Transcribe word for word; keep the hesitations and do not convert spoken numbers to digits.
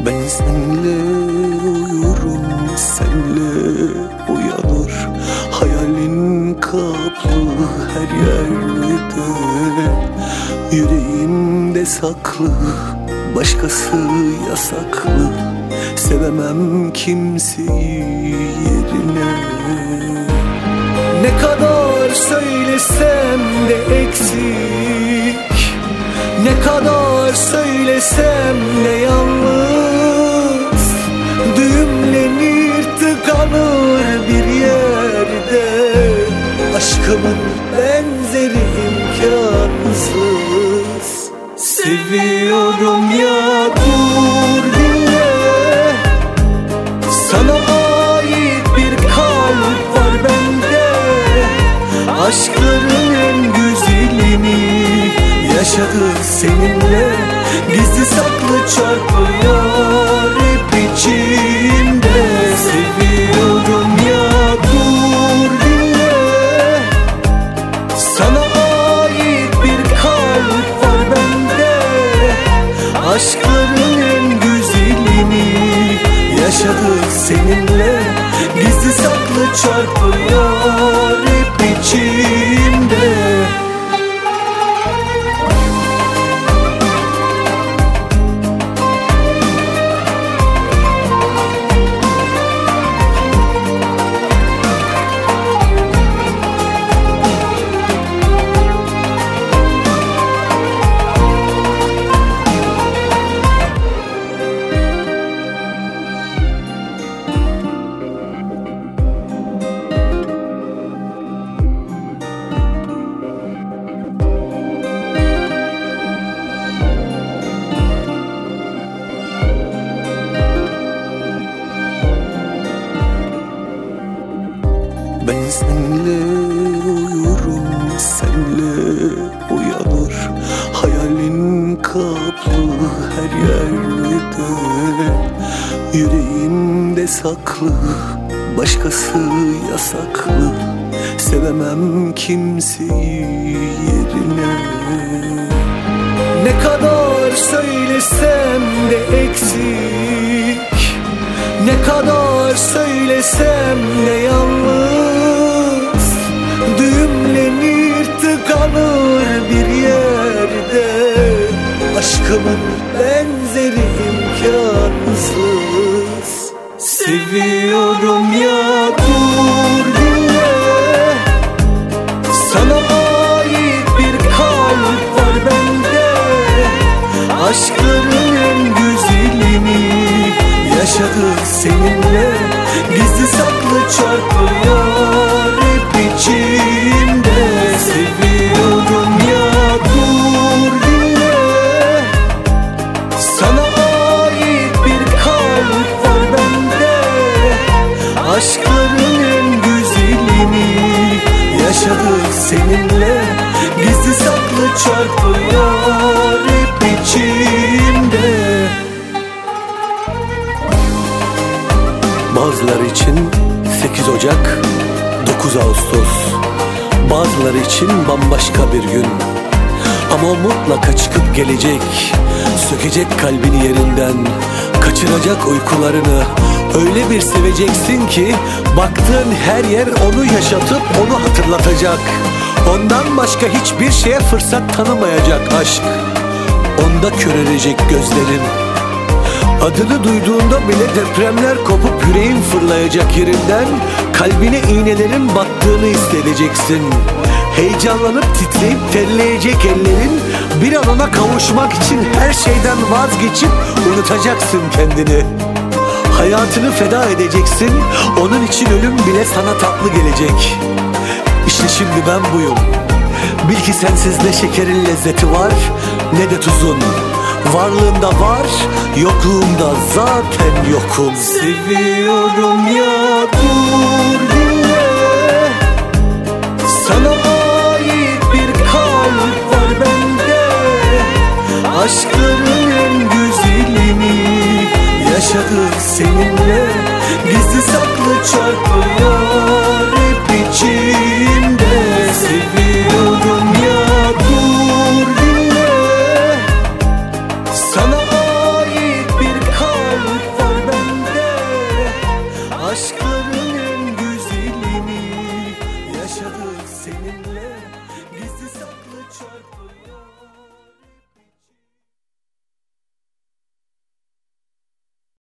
Ben senle uyurum, senle uyanır. Hayalin kaplı her yerde, yüreğimde saklı, başkası yasaklı. Sevemem kimseyi yerine. Ne kadar söylesem de eksik, ne kadar söylesem de yalnız. Düğümlenir, tıkanır bir yerde. Aşkımın benzeri imkansız. Seviyorum ya, dur dinle. Sana ait bir kalp var bende. Aşkların en güzelini yaşadık seninle. Gizli saklı çarpıyor hep içimde. Seviyorum ya, dur dinle. Sana ait bir kalp var bende. Aşkların en güzelini yaşadık seninle. Gizli saklı çarpıyor hep içimde. Ben senle uyurum, senle uyanır. Hayalin kaplı her yerde, yüreğimde saklı, başkası yasaklı. Sevemem kimseyi yerine. Ne kadar söylesem de eksik, ne kadar söylesem de yalnız. Düğümlenir, tıkanır bir yerde. Aşkımın benzeri imkansız. Seviyorum ya, dur dinle. Sana ait bir kalp var bende. Aşkların en güzelini yaşadık seninle. Gizli saklı çarpıyor hep içimde. Seviyorum ya, dur dinle. Sana ait bir kalp var bende. Aşkların en güzelini yaşadık seninle. Gizli saklı çarpıyor hep içimde. Bazıları için sekiz Ocak, dokuz Ağustos. Bazıları için bambaşka bir gün. Ama o mutlaka çıkıp gelecek. Sökecek kalbini yerinden, kaçıracak uykularını. Öyle bir seveceksin ki baktığın her yer onu yaşatıp onu hatırlatacak. Ondan başka hiçbir şeye fırsat tanımayacak aşk. Onda körelecek gözlerin. Adını duyduğunda bile depremler kopup yüreğin fırlayacak yerinden. Kalbine iğnelerin battığını hissedeceksin. Heyecanlanıp titreyip terleyecek ellerin. Bir an ona kavuşmak için her şeyden vazgeçip unutacaksın kendini. Hayatını feda edeceksin. Onun için ölüm bile sana tatlı gelecek. İşte şimdi ben buyum. Bil ki sensiz ne şekerin lezzeti var, ne de tuzun. Varlığında var, yokluğunda zaten yokum. Seviyorum ya, dur dinle. Sana ait bir kalp var bende. Aşkların en güzelini yaşadık seninle. Gizli saklı çarpıyor